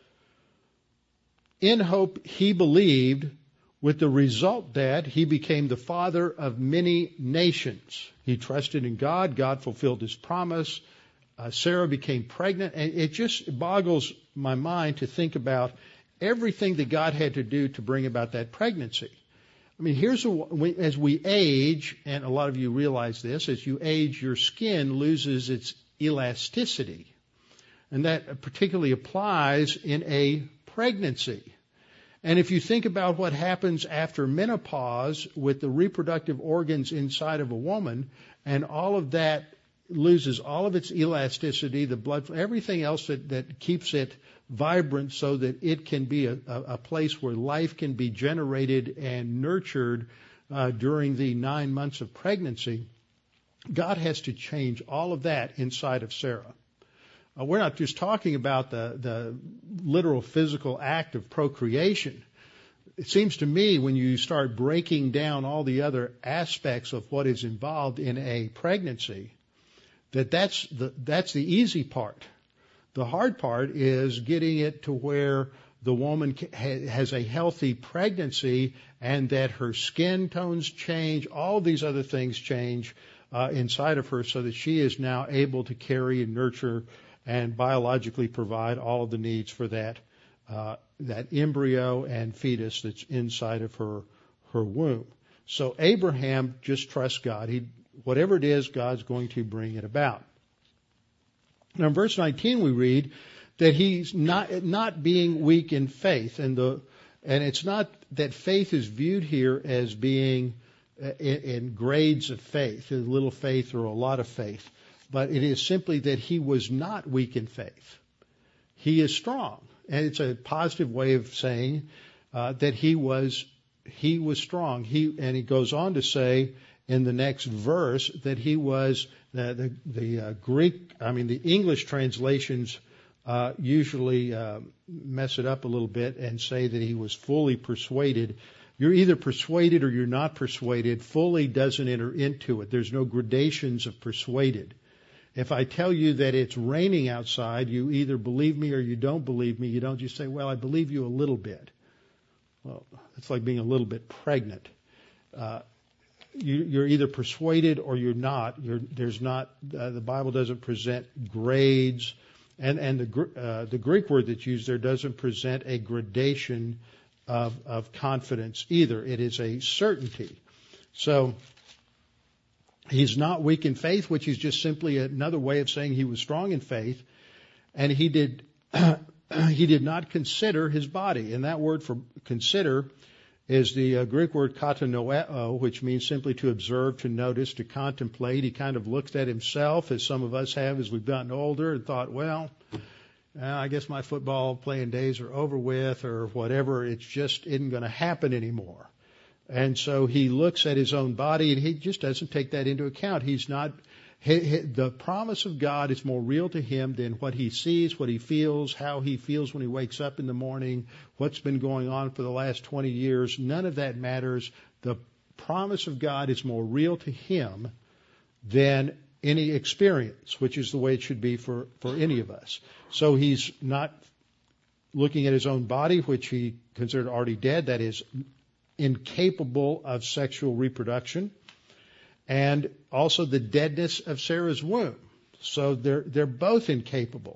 in hope he believed, with the result that he became the father of many nations. He trusted in God. God fulfilled his promise. Uh, Sarah became pregnant. And it just boggles my mind to think about everything that God had to do to bring about that pregnancy. I mean, here's a, as we age, and a lot of you realize this, as you age, your skin loses its elasticity. And that particularly applies in a pregnancy. And if you think about what happens after menopause with the reproductive organs inside of a woman, and all of that loses all of its elasticity, the blood, everything else that, that keeps it vibrant so that it can be a, a place where life can be generated and nurtured uh, during the nine months of pregnancy, God has to change all of that inside of Sarah. Uh, we're not just talking about the, the literal physical act of procreation. It seems to me when you start breaking down all the other aspects of what is involved in a pregnancy, that that's the, that's the easy part. The hard part is getting it to where the woman has a healthy pregnancy and that her skin tones change, all these other things change uh, inside of her so that she is now able to carry and nurture and biologically provide all of the needs for that uh, that embryo and fetus that's inside of her her womb. So Abraham just trusts God. He, whatever it is, God's going to bring it about. Now in verse nineteen we read that he's not not being weak in faith, and the and it's not that faith is viewed here as being in, in grades of faith, a little faith or a lot of faith. But it is simply that he was not weak in faith. He is strong. And it's a positive way of saying uh, that he was he was strong. He and he goes on to say in the next verse that he was uh, the the uh, Greek. I mean the English translations uh, usually uh, mess it up a little bit and say that he was fully persuaded. You're either persuaded or you're not persuaded. Fully doesn't enter into it. There's no gradations of persuaded. If I tell you that it's raining outside, you either believe me or you don't believe me. You don't just say, well, I believe you a little bit. Well, it's like being a little bit pregnant. Uh, you, you're either persuaded or you're not. You're, there's not, uh, the Bible doesn't present grades. And, and the, uh, the Greek word that's used there doesn't present a gradation of, of confidence either. It is a certainty. So, he's not weak in faith, which is just simply another way of saying he was strong in faith. And he did he did not consider his body. And that word for consider is the uh, Greek word katanoeo, which means simply to observe, to notice, to contemplate. He kind of looked at himself, as some of us have as we've gotten older, and thought, well, uh, I guess my football playing days are over with, or whatever. It just isn't going to happen anymore. And so he looks at his own body and he just doesn't take that into account. He's not, he, he, the promise of God is more real to him than what he sees, what he feels, how he feels when he wakes up in the morning, what's been going on for the last twenty years. None of that matters. The promise of God is more real to him than any experience, which is the way it should be for, for any of us. So he's not looking at his own body, which he considered already dead. That is incapable of sexual reproduction, and also the deadness of Sarah's womb. So they're they're both incapable.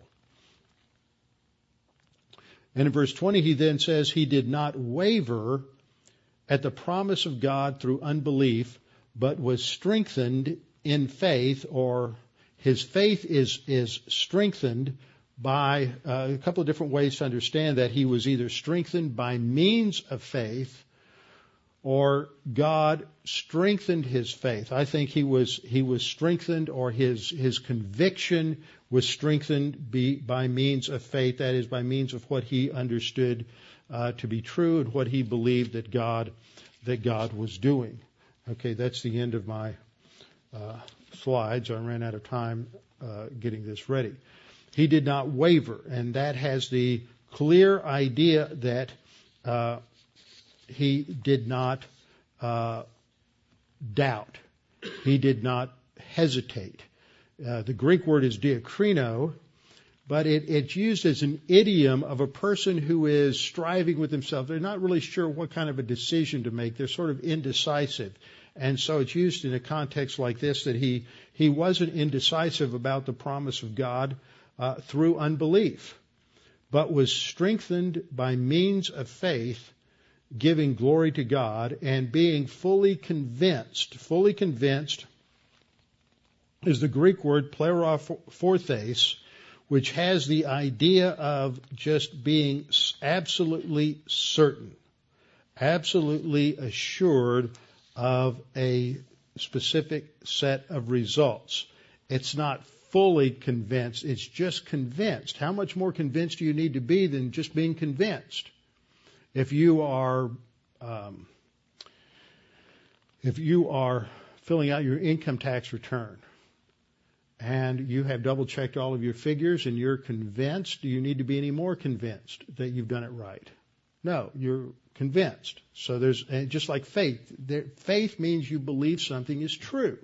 And in verse twenty, he then says he did not waver at the promise of God through unbelief, but was strengthened in faith, or his faith is is strengthened by uh, a couple of different ways to understand that. He was either strengthened by means of faith, or God strengthened his faith. I think he was he was strengthened, or his his conviction was strengthened be, by means of faith. That is, by means of what he understood uh, to be true and what he believed that God that God was doing. Okay, that's the end of my uh, slides. I ran out of time uh, getting this ready. He did not waver, and that has the clear idea that uh, he did not uh, doubt. He did not hesitate. Uh, the Greek word is diakrino, but it, it's used as an idiom of a person who is striving with himself. They're not really sure what kind of a decision to make. They're sort of indecisive. And so it's used in a context like this, that he, he wasn't indecisive about the promise of God uh, through unbelief, but was strengthened by means of faith, giving glory to God and being fully convinced. Fully convinced is the Greek word plerophorthes, which has the idea of just being absolutely certain, absolutely assured of a specific set of results. It's not fully convinced, it's just convinced. How much more convinced do you need to be than just being convinced? If you are, um, if you are filling out your income tax return, and you have double-checked all of your figures and you're convinced, do you need to be any more convinced that you've done it right? No, you're convinced. So there's, and just like faith, there, faith means you believe something is true.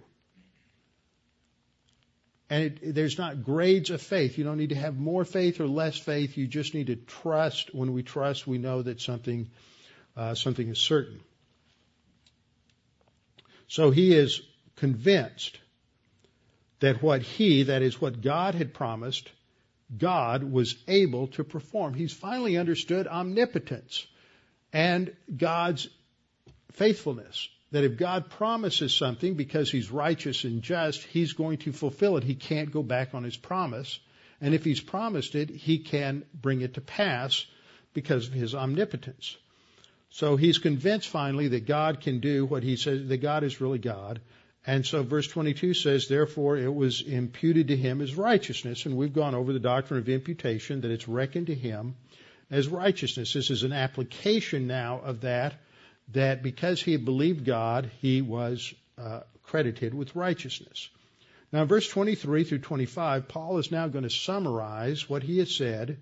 And it, there's not grades of faith. You don't need to have more faith or less faith. You just need to trust. When we trust, we know that something, uh, something is certain. So he is convinced that what he, that is what God had promised, God was able to perform. He's finally understood omnipotence and God's faithfulness. That if God promises something because he's righteous and just, he's going to fulfill it. He can't go back on his promise. And if he's promised it, he can bring it to pass because of his omnipotence. So he's convinced finally that God can do what he says, that God is really God. And so verse twenty-two says, therefore it was imputed to him as righteousness. And we've gone over the doctrine of imputation, that it's reckoned to him as righteousness. This is an application now of that, that because he had believed God, he was uh, credited with righteousness. Now, verse twenty-three through twenty-five, Paul is now going to summarize what he has said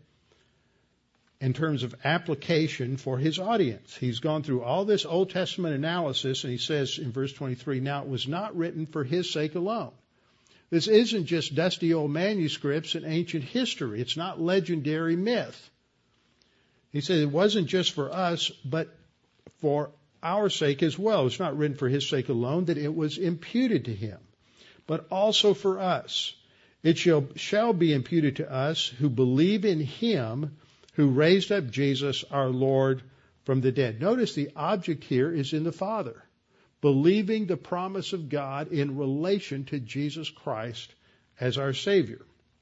in terms of application for his audience. He's gone through all this Old Testament analysis, and he says in verse twenty-three, now it was not written for his sake alone. This isn't just dusty old manuscripts and ancient history. It's not legendary myth. He said it wasn't just for us, but for our sake as well. It's not written for his sake alone, that it was imputed to him, but also for us. It shall, shall be imputed to us who believe in him who raised up Jesus our Lord from the dead. Notice the object here is in the Father, believing the promise of God in relation to Jesus Christ as our Savior.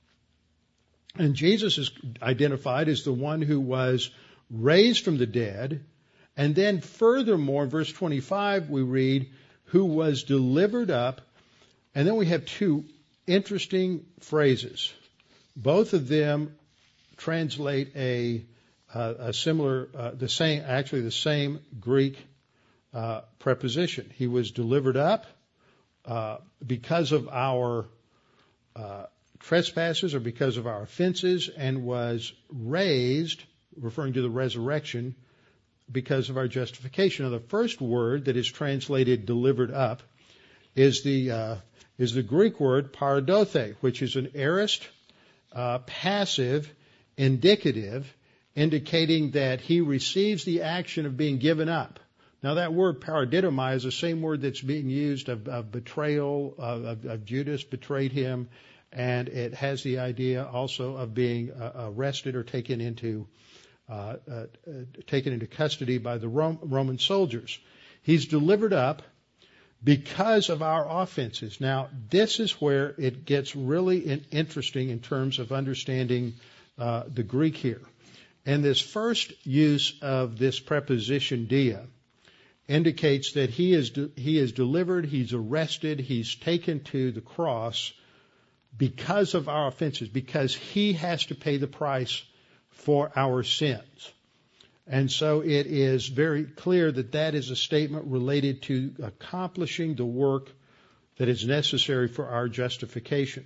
And Jesus is identified as the one who was raised from the dead. And then furthermore, in verse twenty-five, we read, who was delivered up. And then we have two interesting phrases. Both of them translate a, uh, a similar, uh, the same, actually the same Greek uh, preposition. He was delivered up uh, because of our uh, trespasses or because of our offenses, and was raised, referring to the resurrection, because of our justification. Now, the first word that is translated delivered up is the uh, is the Greek word paradothe, which is an aorist uh, passive indicative, indicating that he receives the action of being given up. Now, that word paradidomai is the same word that's being used of, of betrayal, of, of, of Judas betrayed him, and it has the idea also of being uh, arrested or taken into uh, uh, uh, taken into custody by the Rome, Roman soldiers. He's delivered up because of our offenses. Now, this is where it gets really interesting in terms of understanding Uh, the Greek here. And this first use of this preposition dia indicates that he is de- he is delivered, he's arrested, he's taken to the cross because of our offenses, because he has to pay the price for our sins. And so it is very clear that that is a statement related to accomplishing the work that is necessary for our justification.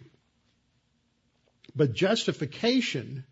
But justification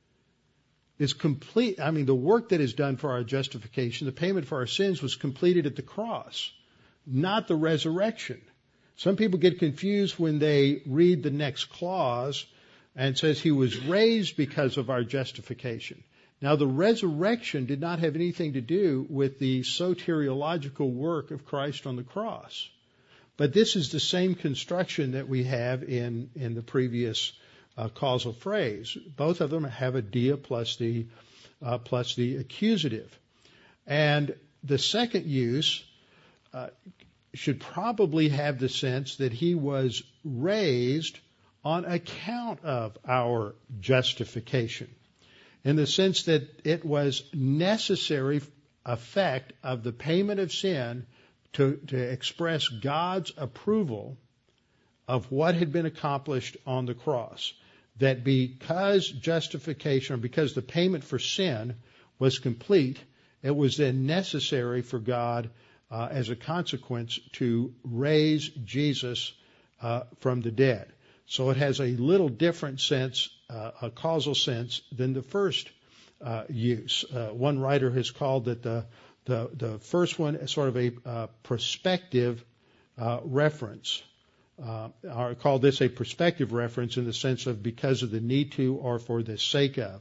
is complete. I mean, the work that is done for our justification, the payment for our sins, was completed at the cross, not the resurrection. Some people get confused when they read the next clause and says he was raised because of our justification. Now, the resurrection did not have anything to do with the soteriological work of Christ on the cross. But this is the same construction that we have in, in the previous uh, causal phrase. Both of them have a dia plus the, uh, plus the accusative. And the second use uh, should probably have the sense that he was raised on account of our justification, in the sense that it was necessary effect of the payment of sin to, to express God's approval of what had been accomplished on the cross. That because justification, or because the payment for sin was complete, it was then necessary for God, uh, as a consequence, to raise Jesus uh, from the dead. So it has a little different sense, uh, a causal sense, than the first uh, use. Uh, one writer has called it the the, the first one as sort of a uh, prospective uh, reference. Uh, or called this a prospective reference in the sense of because of the need to or for the sake of.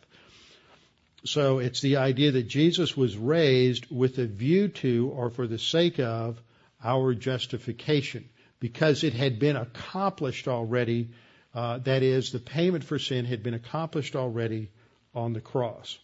So it's the idea that Jesus was raised with a view to or for the sake of our justification, because it had been accomplished already. Uh, that is, the payment for sin had been accomplished already on the cross.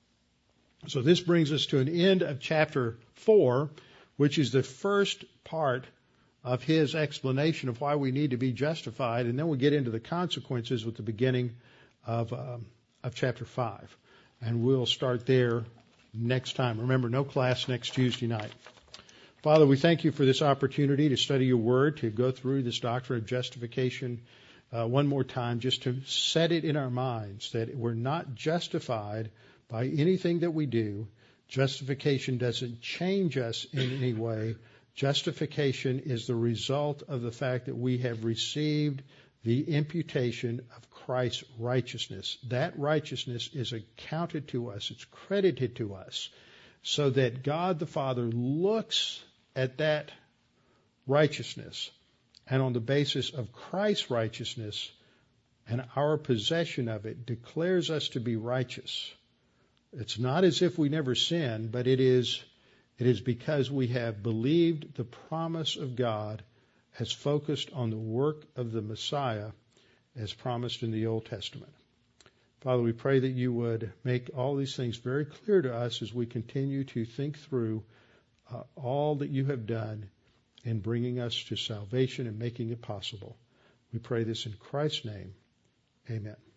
So this brings us to an end of chapter four, which is the first part of his explanation of why we need to be justified, and then we'll get into the consequences with the beginning of um, of chapter five. And we'll start there next time. Remember, no class next Tuesday night. Father, we thank you for this opportunity to study your word, to go through this doctrine of justification uh, one more time, just to set it in our minds that we're not justified by anything that we do. Justification doesn't change us in any way. Justification is the result of the fact that we have received the imputation of Christ's righteousness. That righteousness is accounted to us, it's credited to us, so that God the Father looks at that righteousness, and on the basis of Christ's righteousness and our possession of it, declares us to be righteous. It's not as if we never sinned, but it is It is because we have believed the promise of God as focused on the work of the Messiah as promised in the Old Testament. Father, we pray that you would make all these things very clear to us as we continue to think through uh, all that you have done in bringing us to salvation and making it possible. We pray this in Christ's name. Amen.